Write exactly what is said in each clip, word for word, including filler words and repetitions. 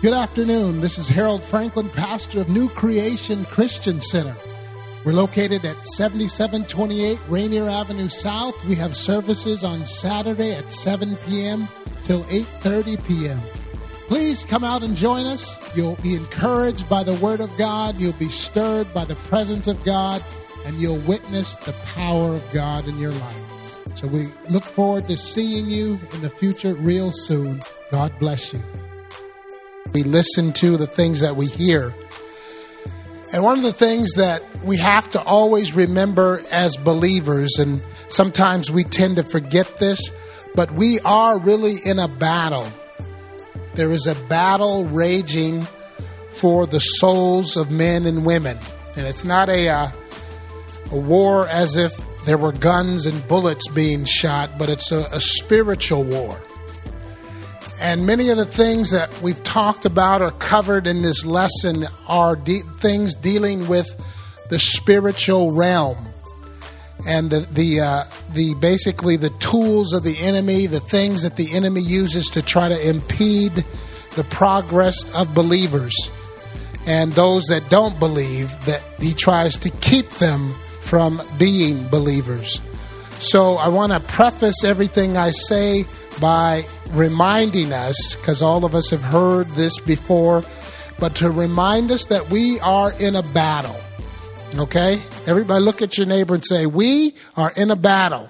Good afternoon. This is Harold Franklin, pastor of New Creation Christian Center. We're located at seventy-seven twenty-eight Rainier Avenue South. We have services on Saturday at seven p.m. till eight thirty p.m. Please come out and join us. You'll be encouraged by the Word of God. You'll be stirred by the presence of God, and you'll witness the power of God in your life. So we look forward to seeing you in the future real soon. God bless you. We listen to the things that we hear. And one of the things that we have to always remember as believers, and sometimes we tend to forget this, but we are really in a battle. There is a battle raging for the souls of men and women. And it's not a, uh, a war as if there were guns and bullets being shot, but it's a, a spiritual war. And many of the things that we've talked about or covered in this lesson are de- things dealing with the spiritual realm and the the, uh, the basically the tools of the enemy, the things that the enemy uses to try to impede the progress of believers, and those that don't believe, that he tries to keep them from being believers. So I want to preface everything I say by reminding us, because all of us have heard this before, but to remind us that we are in a battle. Okay? Everybody look at your neighbor and say, we are in a battle.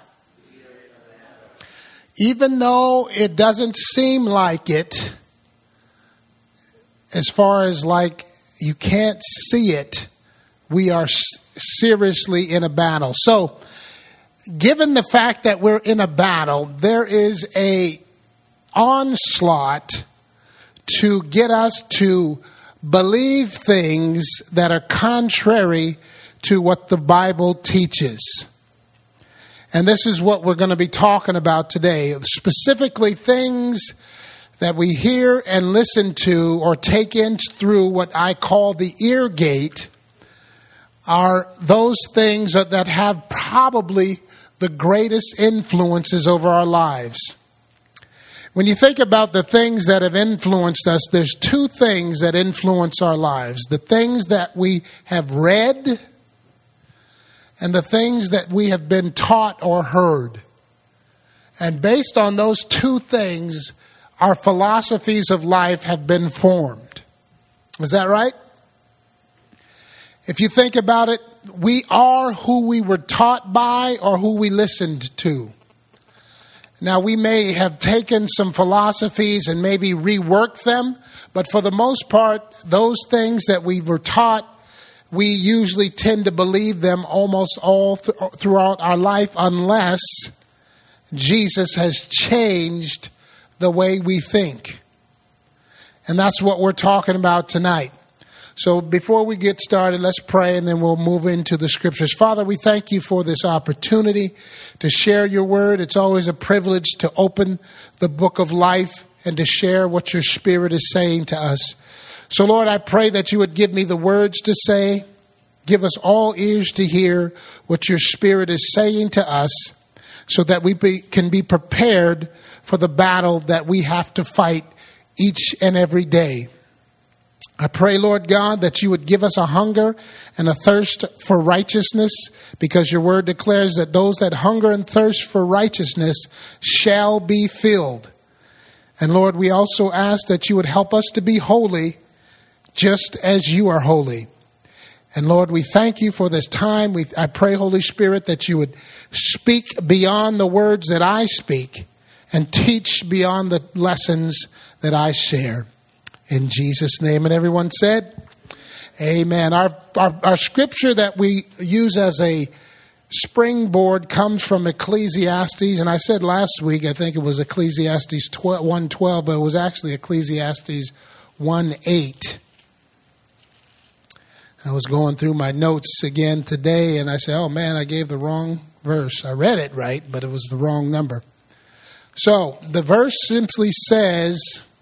Even though it doesn't seem like it, as far as like you can't see it, we are seriously in a battle. So, given the fact that we're in a battle, there is a onslaught to get us to believe things that are contrary to what the Bible teaches. And this is what we're going to be talking about today. Specifically, things that we hear and listen to or take in through what I call the ear gate are those things that, that have probably the greatest influences over our lives. When you think about the things that have influenced us, there's two things that influence our lives. The things that we have read and the things that we have been taught or heard. And based on those two things, our philosophies of life have been formed. Is that right? If you think about it, we are who we were taught by or who we listened to. Now, we may have taken some philosophies and maybe reworked them, but for the most part, those things that we were taught, we usually tend to believe them almost all th- throughout our life unless Jesus has changed the way we think. And that's what we're talking about tonight. So before we get started, let's pray and then we'll move into the scriptures. Father, we thank you for this opportunity to share your word. It's always a privilege to open the book of life and to share what your Spirit is saying to us. So Lord, I pray that you would give me the words to say. Give us all ears to hear what your Spirit is saying to us so that we be, can be prepared for the battle that we have to fight each and every day. I pray, Lord God, that you would give us a hunger and a thirst for righteousness, because your word declares that those that hunger and thirst for righteousness shall be filled. And Lord, we also ask that you would help us to be holy just as you are holy. And Lord, we thank you for this time. We, I pray, Holy Spirit, that you would speak beyond the words that I speak and teach beyond the lessons that I share. In Jesus' name. And everyone said, amen. Our, our, our scripture that we use as a springboard comes from Ecclesiastes. And I said last week, I think it was Ecclesiastes one twelve, but it was actually Ecclesiastes one eight. I was going through my notes again today, and I said, oh man, I gave the wrong verse. I read it right, but it was the wrong number. So the verse simply says,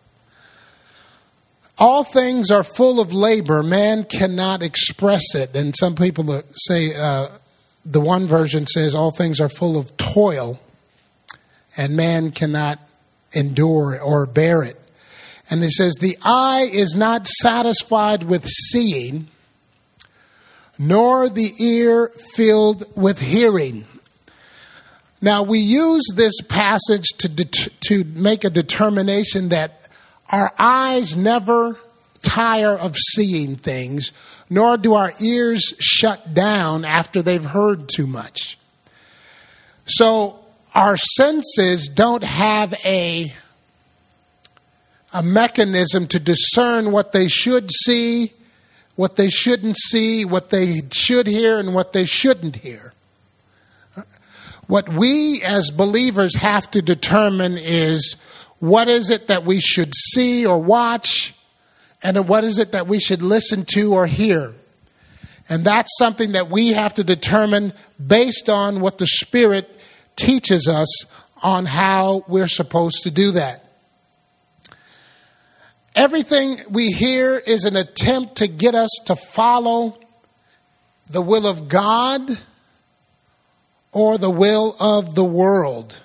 all things are full of labor, man cannot express it. And some people say, uh, the one version says, all things are full of toil, and man cannot endure or bear it. And it says, the eye is not satisfied with seeing, nor the ear filled with hearing. Now, we use this passage to det- to make a determination that our eyes never tire of seeing things, nor do our ears shut down after they've heard too much. So our senses don't have a, a mechanism to discern what they should see, what they shouldn't see, what they should hear, and what they shouldn't hear. What we as believers have to determine is, what is it that we should see or watch, and what is it that we should listen to or hear? And that's something that we have to determine based on what the Spirit teaches us on how we're supposed to do that. Everything we hear is an attempt to get us to follow the will of God or the will of the world.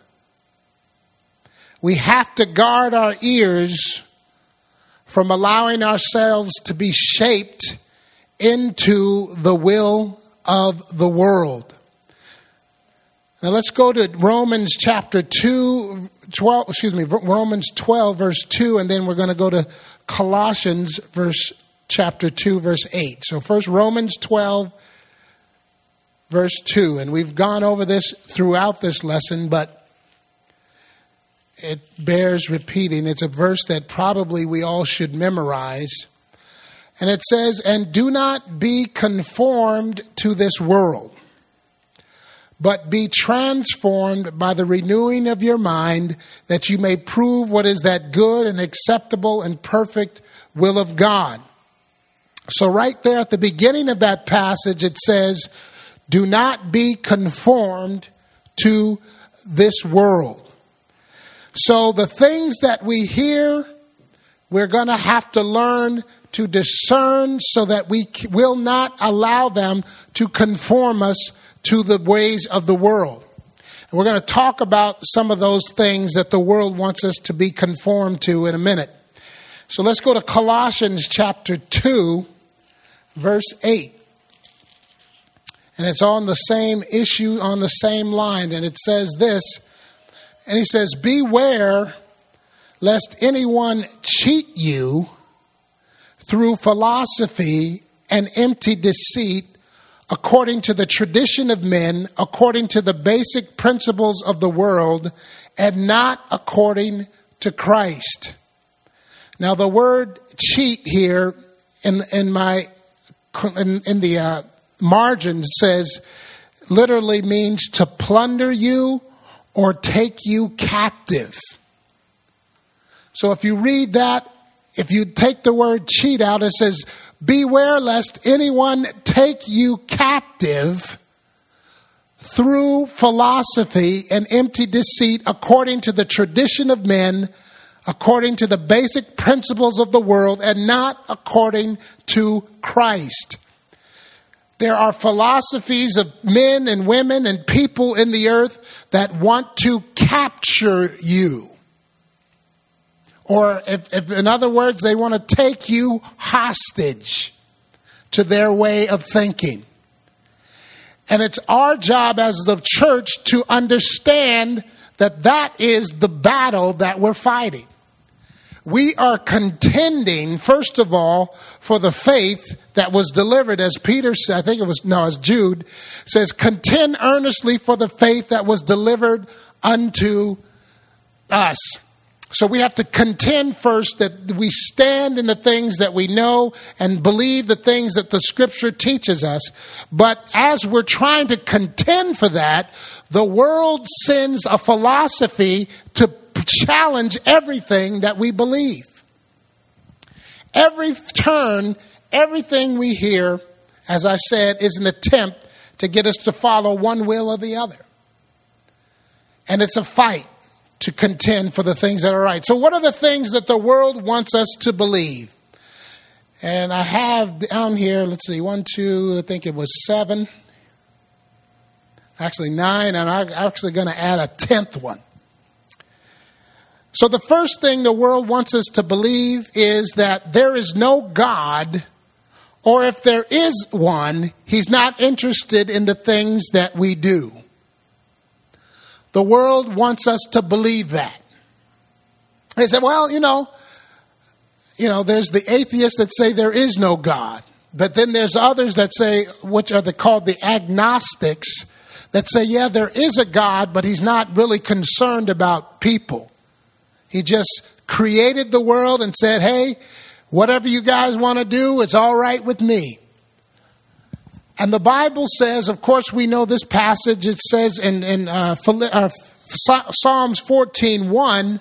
We have to guard our ears from allowing ourselves to be shaped into the will of the world. Now let's go to Romans chapter two, twelve, excuse me, Romans twelve, verse two, and then we're going to go to Colossians verse chapter two, verse eight. So first Romans twelve, verse two, and we've gone over this throughout this lesson, but it bears repeating. It's a verse that probably we all should memorize. And it says, and do not be conformed to this world, but be transformed by the renewing of your mind, that you may prove what is that good and acceptable and perfect will of God. So right there at the beginning of that passage, it says, do not be conformed to this world. So the things that we hear, we're going to have to learn to discern so that we will not allow them to conform us to the ways of the world. And we're going to talk about some of those things that the world wants us to be conformed to in a minute. So let's go to Colossians chapter two, verse eight. And it's on the same issue, on the same line. And it says this, and he says, beware lest anyone cheat you through philosophy and empty deceit, according to the tradition of men, according to the basic principles of the world, and not according to Christ. Now the word cheat here in in my in, in the uh, margin says literally means to plunder you or take you captive. So if you read that, if you take the word cheat out, it says, beware lest anyone take you captive through philosophy and empty deceit, according to the tradition of men, according to the basic principles of the world, and not according to Christ. There are philosophies of men and women and people in the earth that want to capture you. Or if, if in other words, they want to take you hostage to their way of thinking. And it's our job as the church to understand that that is the battle that we're fighting. We are contending, first of all, for the faith that was delivered, as Peter said, I think it was, no, as Jude says, contend earnestly for the faith that was delivered unto us. So we have to contend first that we stand in the things that we know and believe the things that the Scripture teaches us. But as we're trying to contend for that, the world sends a philosophy to challenge everything that we believe. Every turn, everything we hear, as I said, is an attempt to get us to follow one will or the other. And it's a fight to contend for the things that are right. So what are the things that the world wants us to believe? And I have down here, let's see, one, two, I think it was seven. Actually nine, and I'm actually going to add a tenth one. So the first thing the world wants us to believe is that there is no God, or if there is one, he's not interested in the things that we do. The world wants us to believe that. They say, well, you know, you know, there's the atheists that say there is no God. But then there's others that say, which are the, called the agnostics, that say, yeah, there is a God, but he's not really concerned about people. He just created the world and said, hey, whatever you guys want to do, it's all right with me. And the Bible says, of course, we know this passage. It says in, in uh, uh, Psalms fourteen one,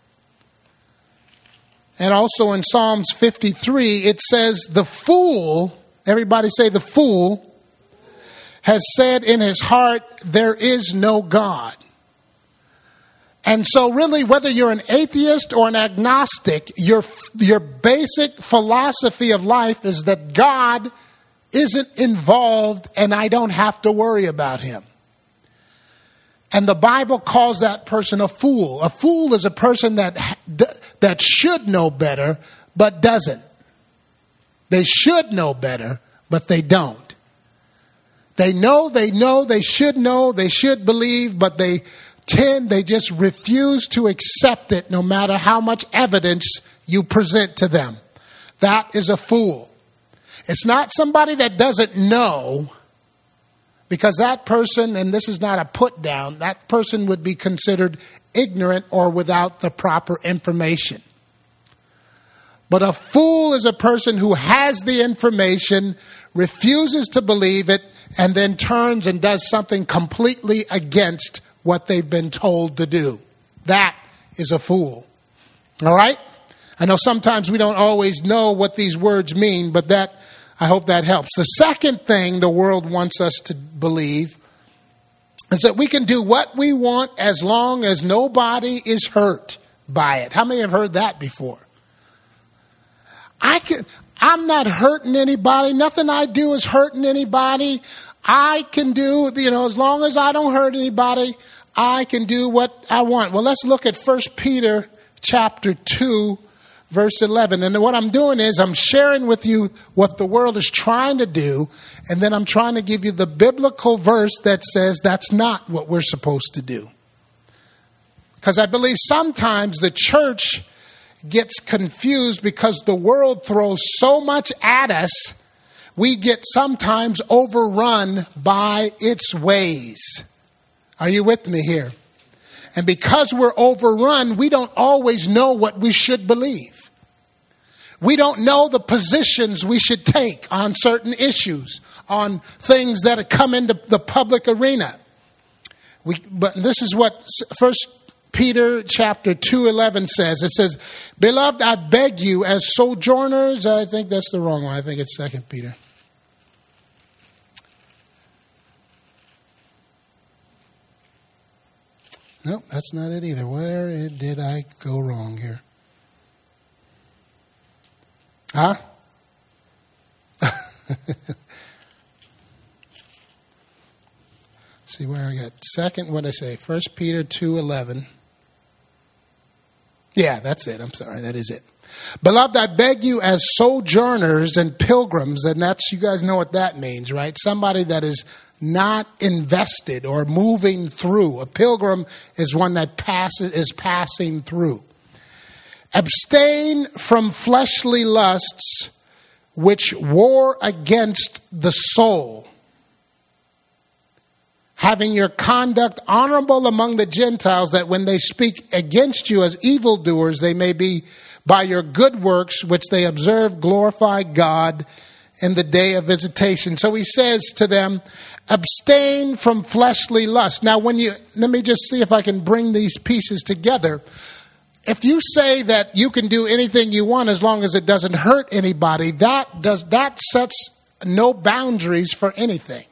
and also in Psalms fifty-three, it says, the fool, everybody say the fool, has said in his heart, there is no God. And so really, whether you're an atheist or an agnostic, your, your basic philosophy of life is that God isn't involved and I don't have to worry about him. And the Bible calls that person a fool. A fool is a person that, that should know better, but doesn't. They should know better, but they don't. They know, they know, they should know, they should believe, but they tend, they just refuse to accept it no matter how much evidence you present to them. That is a fool. It's not somebody that doesn't know, because that person, and this is not a put down, that person would be considered ignorant or without the proper information. But a fool is a person who has the information, refuses to believe it, and then turns and does something completely against what they've been told to do. That is a fool. All right? I know sometimes we don't always know what these words mean, but that, I hope that helps. The second thing the world wants us to believe is that we can do what we want as long as nobody is hurt by it. How many have heard that before? I can, I'm not hurting anybody. Nothing I do is hurting anybody. I can do, you know, as long as I don't hurt anybody, I can do what I want. Well, let's look at First Peter chapter two, verse eleven. And what I'm doing is I'm sharing with you what the world is trying to do, and then I'm trying to give you the biblical verse that says that's not what we're supposed to do. Because I believe sometimes the church gets confused because the world throws so much at us, we get sometimes overrun by its ways. Are you with me here? And because we're overrun, we don't always know what we should believe. We don't know the positions we should take on certain issues, on things that have come into the public arena. We, but this is what First Peter chapter two eleven says. It says, "Beloved, I beg you as sojourners," I think that's the wrong one. I think it's Second Peter. Nope, that's not it either. Where did I go wrong here? Huh? See where I got second, what did I say? First Peter two eleven. Yeah, that's it. I'm sorry. That is it. Beloved, I beg you as sojourners and pilgrims, and that's, you guys know what that means, right? Somebody that is not invested or moving through. A pilgrim is one that passes, is passing through. Abstain from fleshly lusts which war against the soul, having your conduct honorable among the Gentiles, that when they speak against you as evildoers, they may be by your good works which they observe glorify God in the day of visitation. So he says to them, abstain from fleshly lust. Now, when you, let me just see if I can bring these pieces together. If you say that you can do anything you want as long as it doesn't hurt anybody, that does that sets no boundaries for anything.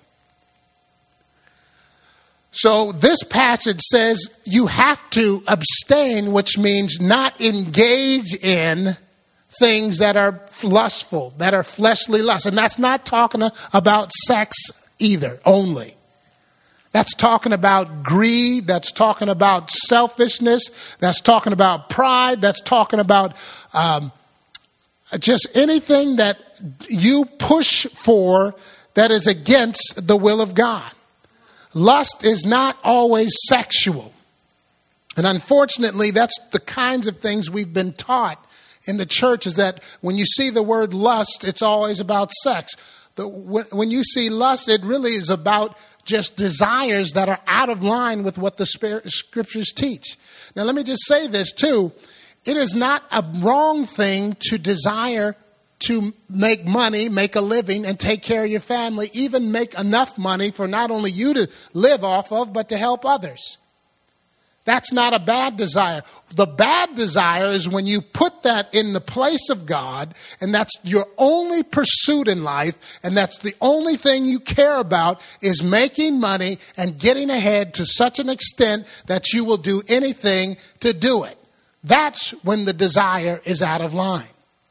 So this passage says you have to abstain, which means not engage in things that are lustful, that are fleshly lust. And that's not talking about sex either, only. That's talking about greed. That's talking about selfishness. That's talking about pride. That's talking about um, just anything that you push for that is against the will of God. Lust is not always sexual. And unfortunately, that's the kinds of things we've been taught in the church, is that when you see the word lust, it's always about sex. The, when you see lust, it really is about just desires that are out of line with what the scriptures teach. Now, let me just say this too. It is not a wrong thing to desire to make money, make a living, and take care of your family, even make enough money for not only you to live off of, but to help others. That's not a bad desire. The bad desire is when you put that in the place of God, and that's your only pursuit in life, and that's the only thing you care about, is making money and getting ahead to such an extent that you will do anything to do it. That's when the desire is out of line.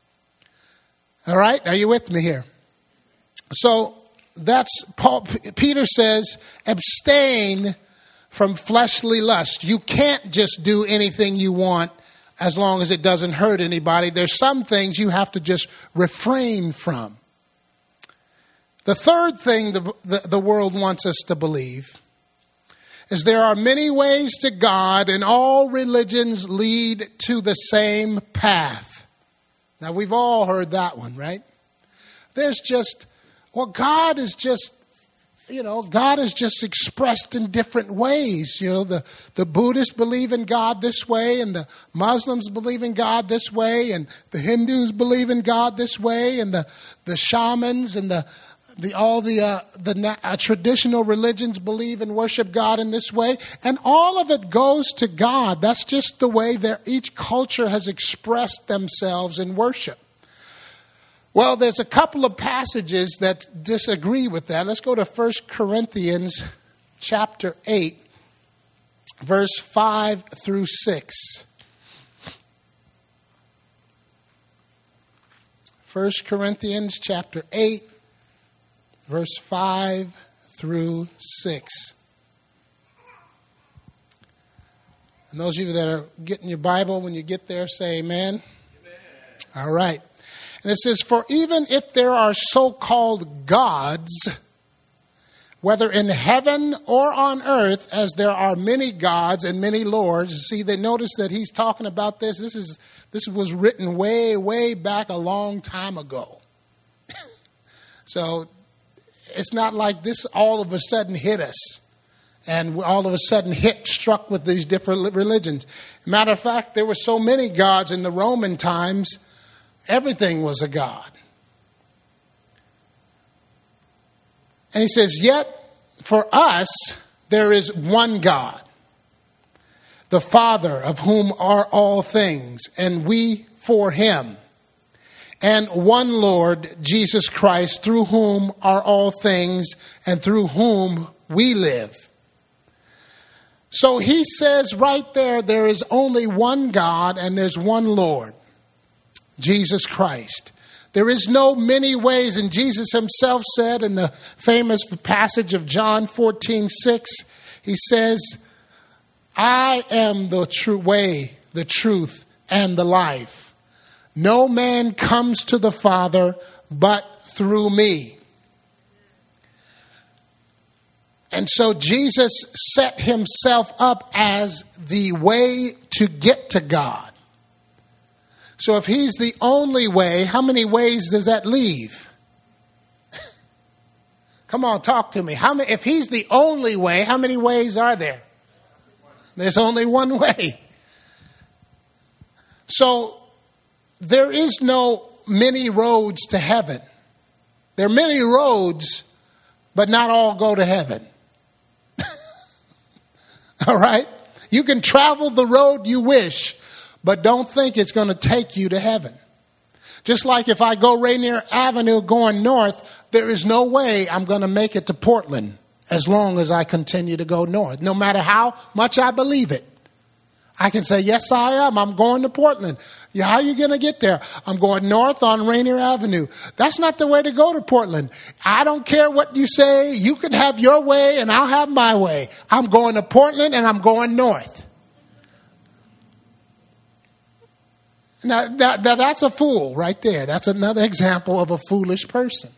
All right? Are you with me here? So that's Paul. Peter says, abstain from fleshly lust. You can't just do anything you want as long as it doesn't hurt anybody. There's some things you have to just refrain from. The third thing the, the, the world wants us to believe is there are many ways to God, and all religions lead to the same path. Now, we've all heard that one, right? There's just, well, God is just, you know, God is just expressed in different ways. You know, the, the Buddhists believe in God this way, and the Muslims believe in God this way, and the Hindus believe in God this way, and the, the shamans and the the all the uh, the uh, traditional religions believe and worship God in this way, and all of it goes to God. That's just the way that each culture has expressed themselves in worship. Well, there's a couple of passages that disagree with that. Let's go to First Corinthians chapter eight, verse five through six. First Corinthians chapter eight, verse five through six. And those of you that are getting your Bible, when you get there, say amen. Amen. All right. And it says, for even if there are so-called gods, whether in heaven or on earth, as there are many gods and many lords. See, they notice that he's talking about this. This is this was written way, way back a long time ago. So it's not like this all of a sudden hit us. And we're all of a sudden hit, struck with these different religions. Matter of fact, there were so many gods in the Roman times, everything was a god. And he says, yet for us there is one God, the Father, of whom are all things, and we for him. And one Lord, Jesus Christ, through whom are all things, and through whom we live. So he says right there, there is only one God and there's one Lord, Jesus Christ. There is no many ways. And Jesus himself said in the famous passage of John fourteen six, he says, I am the true way, the truth, and the life. No man comes to the Father but through me. And so Jesus set himself up as the way to get to God. So if he's the only way, how many ways does that leave? Come on, talk to me. How many, if he's the only way, how many ways are there? There's only one way. So there is no many roads to heaven. There are many roads, but not all go to heaven. All right? You can travel the road you wish, but don't think it's going to take you to heaven. Just like if I go Rainier Avenue going north, there is no way I'm going to make it to Portland as long as I continue to go north. No matter how much I believe it. I can say, yes, I am. I'm going to Portland. Yeah, how are you going to get there? I'm going north on Rainier Avenue. That's not the way to go to Portland. I don't care what you say. You can have your way and I'll have my way. I'm going to Portland and I'm going north. Now, that, that, that's a fool right there. That's another example of a foolish person.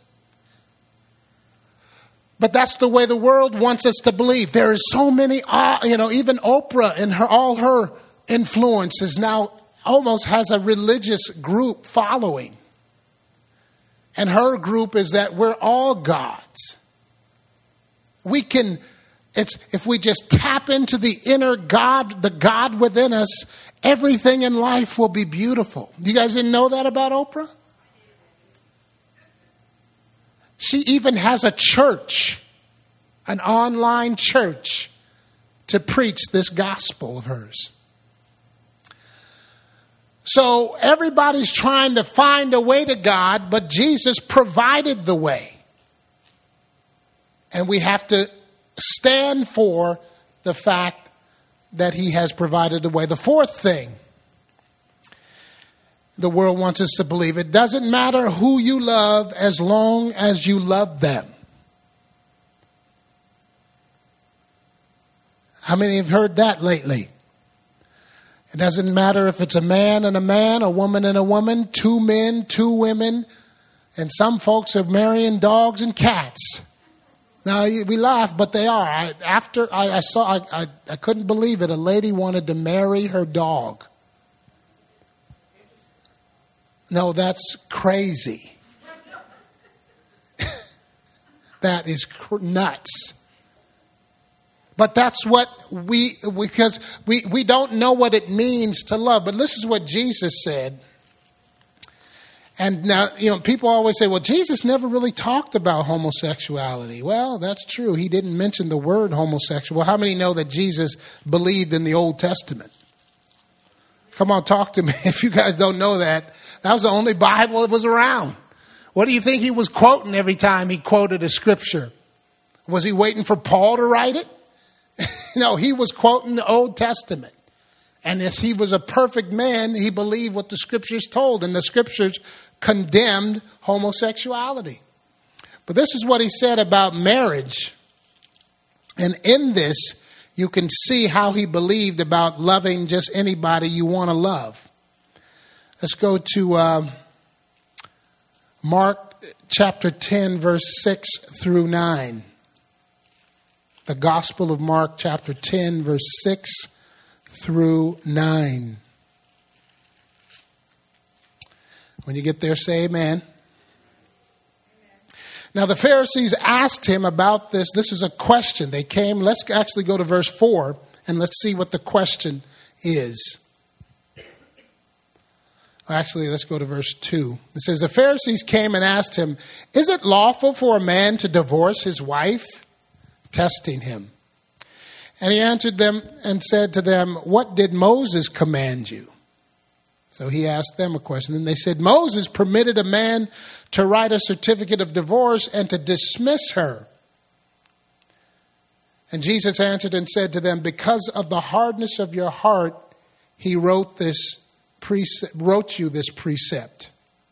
But that's the way the world wants us to believe. There is so many, uh, you know, even Oprah and her, all her influences now almost has a religious group following. And her group is that we're all gods. We can, it's if we just tap into the inner God, the God within us, everything in life will be beautiful. You guys didn't know that about Oprah? She even has a church, an online church, to preach this gospel of hers. So everybody's trying to find a way to God, but Jesus provided the way. And we have to stand for the fact that he has provided the way. The fourth thing the world wants us to believe, it doesn't matter who you love as long as you love them. How many have heard that lately? It doesn't matter if it's a man and a man, a woman and a woman, two men, two women, and some folks are marrying dogs and cats. Now, we laugh, but they are. I, after I, I saw, I, I, I couldn't believe it. A lady wanted to marry her dog. No, that's crazy. That is cr- nuts. But that's what we, because we, we don't know what it means to love. But this is what Jesus said. And now, you know, people always say, well, Jesus never really talked about homosexuality. Well, that's true. He didn't mention the word homosexual. How many know that Jesus believed in the Old Testament? Come on, talk to me. If you guys don't know that, that was the only Bible that was around. What do you think he was quoting every time he quoted a scripture? Was he waiting for Paul to write it? No, he was quoting the Old Testament. And as he was a perfect man, he believed what the scriptures told. And the scriptures condemned homosexuality. But this is what he said about marriage. And in this, you can see how he believed about loving just anybody you want to love. Let's go to uh, Mark chapter ten, verse six through nine. The Gospel of Mark chapter ten, verse six through nine. When you get there, say amen. Amen. Now the Pharisees asked him about this. This is a question. They came. Let's actually go to verse four and let's see what the question is. Actually, let's go to verse two. It says, the Pharisees came and asked him, is it lawful for a man to divorce his wife? Testing him. And he answered them and said to them, what did Moses command you? So he asked them a question. And they said, Moses permitted a man to write a certificate of divorce and to dismiss her. And Jesus answered and said to them, because of the hardness of your heart, he wrote this precept, wrote you this precept.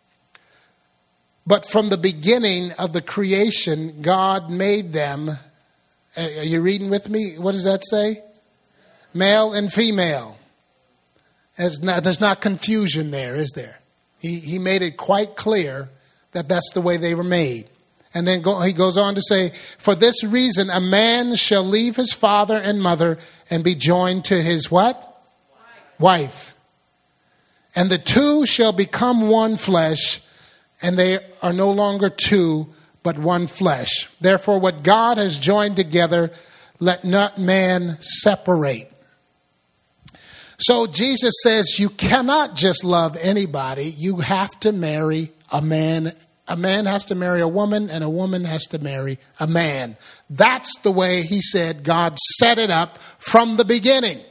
But from the beginning of the creation, God made them. Are you reading with me? What does that say? Male and female. There's not, there's not confusion there, is there? He, he made it quite clear that that's the way they were made. And then go, he goes on to say, for this reason, a man shall leave his father and mother and be joined to his what? Wife. Wife. And the two shall become one flesh, and they are no longer two, but one flesh. Therefore, what God has joined together, let not man separate. So Jesus says you cannot just love anybody. You have to marry a man. A man has to marry a woman, and a woman has to marry a man. That's the way, he said, God set it up from the beginning.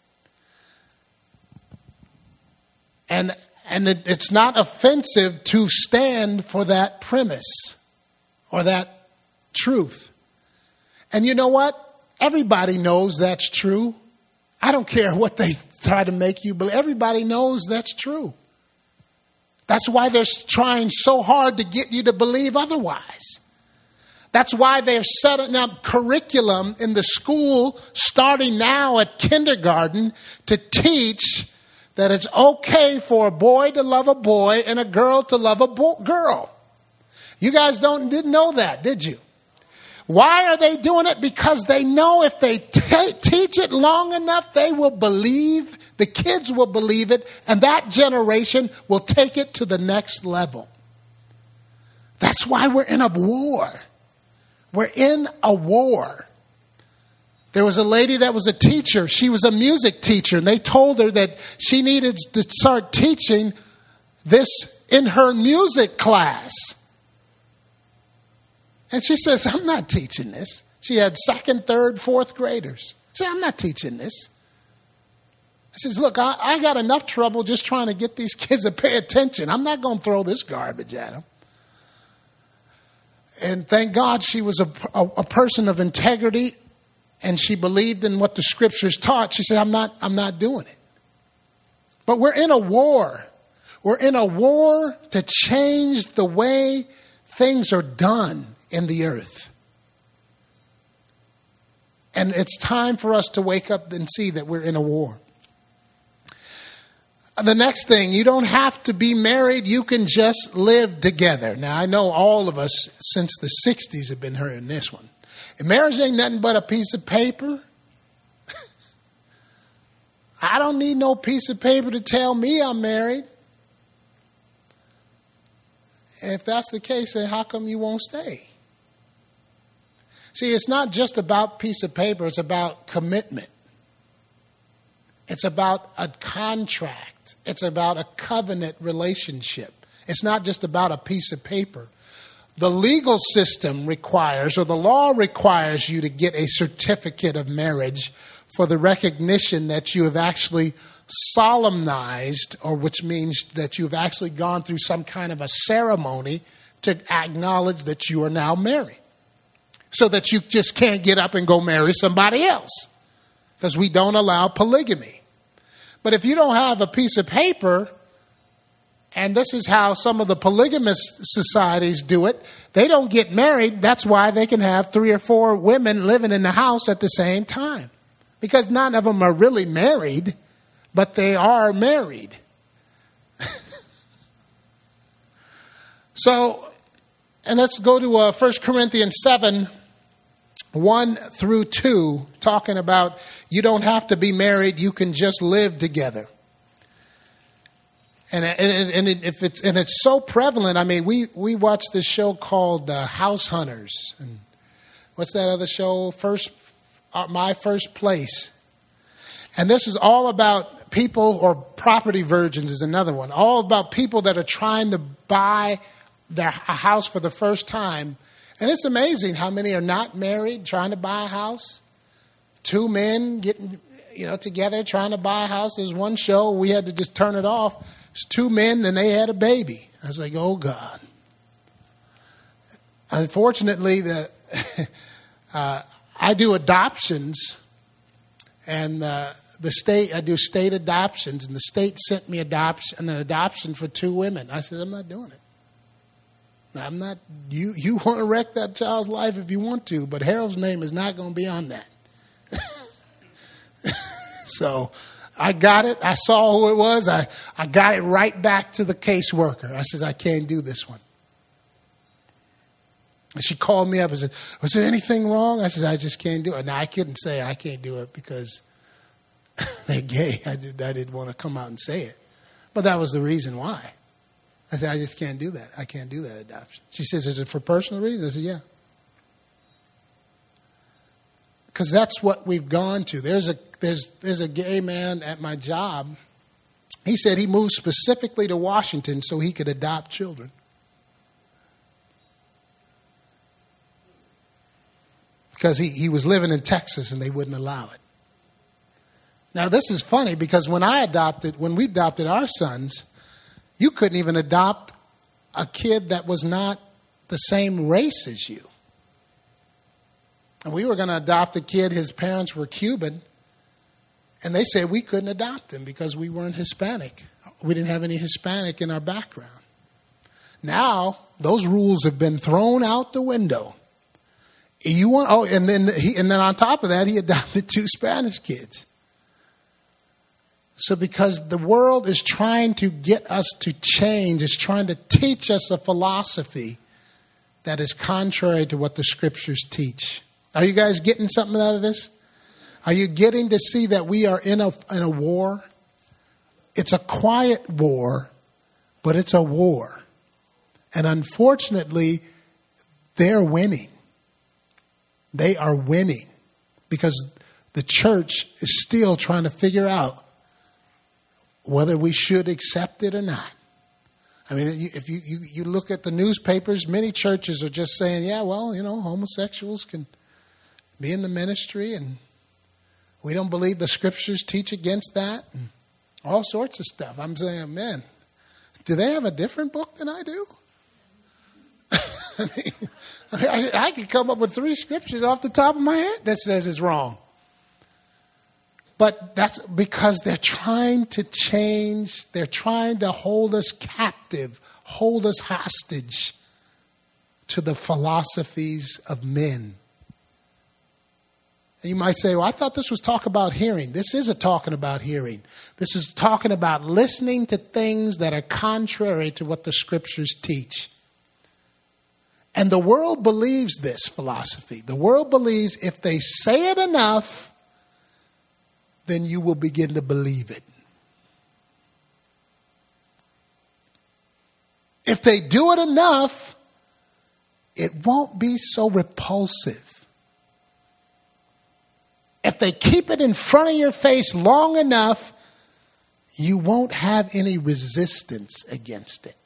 And and it, it's not offensive to stand for that premise or that truth. And you know what? Everybody knows that's true. I don't care what they try to make you believe. Everybody knows that's true. That's why they're trying so hard to get you to believe otherwise. That's why they're setting up curriculum in the school starting now at kindergarten to teach that it's okay for a boy to love a boy and a girl to love a bo- girl. You guys don't didn't know that, did you? Why are they doing it? Because they know if they t- teach it long enough, they will believe, the kids will believe it, and that generation will take it to the next level. That's why we're in a war. We're in a war. There was a lady that was a teacher. She was a music teacher, and they told her that she needed to start teaching this in her music class. And she says, I'm not teaching this. She had second, third, fourth graders. She said, I'm not teaching this. I says, look, I, I got enough trouble just trying to get these kids to pay attention. I'm not going to throw this garbage at them. And thank God she was a, a, a person of integrity, and she believed in what the scriptures taught. She said, I'm not, I'm not doing it. But we're in a war. We're in a war to change the way things are done in the earth. And it's time for us to wake up and see that we're in a war. The next thing, you don't have to be married. You can just live together. Now, I know all of us since the sixties have been hearing this one. And marriage ain't nothing but a piece of paper. I don't need no piece of paper to tell me I'm married. And if that's the case, then how come you won't stay? See, it's not just about piece of paper. It's about commitment. It's about a contract. It's about a covenant relationship. It's not just about a piece of paper. The legal system requires, or the law requires you to get a certificate of marriage for the recognition that you have actually solemnized, or which means that you've actually gone through some kind of a ceremony to acknowledge that you are now married. So that you just can't get up and go marry somebody else. Because we don't allow polygamy. But if you don't have a piece of paper, and this is how some of the polygamous societies do it, they don't get married. That's why they can have three or four women living in the house at the same time. Because none of them are really married, but they are married. So, and let's go to uh, First Corinthians seven, one through two, talking about you don't have to be married, you can just live together. And and, and, it, if it's, and it's so prevalent. I mean, we, we watched this show called uh, House Hunters. And what's that other show? First, uh, My First Place. And this is all about people, or property virgins is another one. All about people that are trying to buy their, a house for the first time. And it's amazing how many are not married trying to buy a house. Two men getting, you know, together trying to buy a house. There's one show we had to just turn it off. It's two men and they had a baby. I was like, oh God. Unfortunately, the uh, I do adoptions, and uh, the state I do state adoptions, and the state sent me adoption an adoption for two women. I said, I'm not doing it. I'm not, you, you want to wreck that child's life if you want to, but Harold's name is not going to be on that. So I got it. I saw who it was. I, I got it right back to the caseworker. I said, I can't do this one. And she called me up and said, was there anything wrong? I said, I just can't do it. Now, I couldn't say I can't do it because they're gay. I, did, I didn't want to come out and say it. But that was the reason why. I said, I just can't do that. I can't do that adoption. She says, is it for personal reasons? I said, yeah. Because that's what we've gone to. There's a there's there's a gay man at my job. He said he moved specifically to Washington so he could adopt children. Because he, he was living in Texas and they wouldn't allow it. Now, this is funny because when I adopted, when we adopted our sons, you couldn't even adopt a kid that was not the same race as you. And we were going to adopt a kid, his parents were Cuban, and they said we couldn't adopt him because we weren't Hispanic. We didn't have any Hispanic in our background. Now, those rules have been thrown out the window. You want, oh, and then he, and then on top of that, he adopted two Spanish kids. So because the world is trying to get us to change, is trying to teach us a philosophy that is contrary to what the scriptures teach. Are you guys getting something out of this? Are you getting to see that we are in a in a war? It's a quiet war, but it's a war. And unfortunately, they're winning. They are winning because the church is still trying to figure out whether we should accept it or not. I mean, if you, you, you look at the newspapers, many churches are just saying, yeah, well, you know, homosexuals can be in the ministry and we don't believe the scriptures teach against that and all sorts of stuff. I'm saying, man, do they have a different book than I do? I mean, I, I could come up with three scriptures off the top of my head that says it's wrong. But that's because they're trying to change. They're trying to hold us captive, hold us hostage to the philosophies of men. And you might say, well, I thought this was talk about hearing. This isn't talking about hearing. This is talking about listening to things that are contrary to what the scriptures teach. And the world believes this philosophy. The world believes if they say it enough, then you will begin to believe it. If they do it enough, it won't be so repulsive. If they keep it in front of your face long enough, you won't have any resistance against it.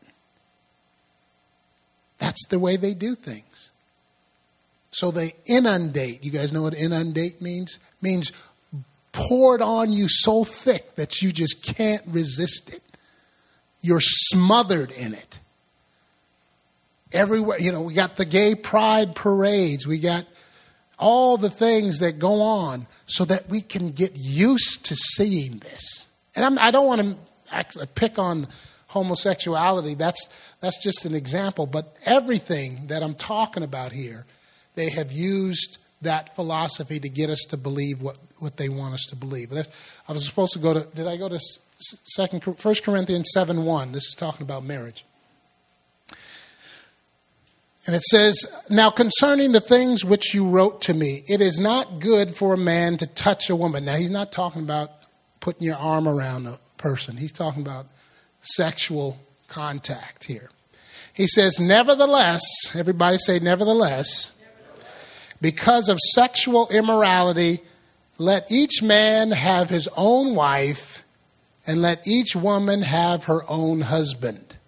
That's the way they do things. So they inundate. You guys know what inundate means? It means poured on you so thick that you just can't resist it. You're smothered in it. Everywhere, you know, we got the gay pride parades. We got all the things that go on so that we can get used to seeing this. And I'm, I don't want to actually pick on homosexuality. That's that's just an example. But everything that I'm talking about here, they have used that philosophy to get us to believe what, what they want us to believe. I was supposed to go to, did I go to second, First Corinthians seven one? This is talking about marriage. And it says, now concerning the things which you wrote to me, it is not good for a man to touch a woman. Now, he's not talking about putting your arm around a person. He's talking about sexual contact here. He says, nevertheless, everybody say nevertheless, nevertheless, because of sexual immorality, let each man have his own wife, and let each woman have her own husband.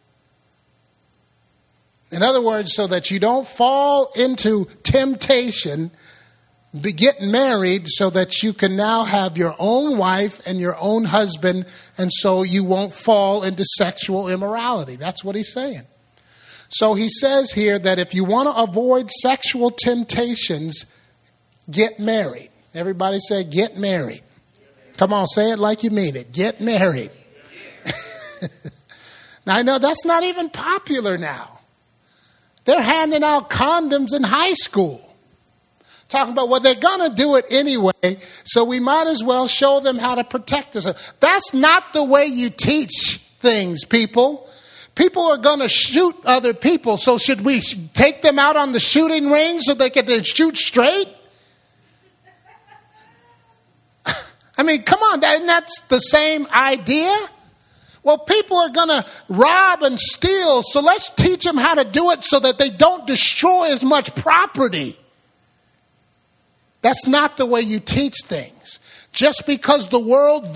In other words, so that you don't fall into temptation, be getting married so that you can now have your own wife and your own husband, and so you won't fall into sexual immorality. That's what he's saying. So he says here that if you want to avoid sexual temptations, get married. Everybody say, get married. Come on, say it like you mean it. Get married. Now, I know that's not even popular now. They're handing out condoms in high school. Talking about, well, they're going to do it anyway, so we might as well show them how to protect us. That's not the way you teach things, people. People are going to shoot other people, so should we take them out on the shooting range so they can shoot straight? I mean, come on, that's the same idea. Well, people are going to rob and steal, so let's teach them how to do it so that they don't destroy as much property. That's not the way you teach things. Just because the world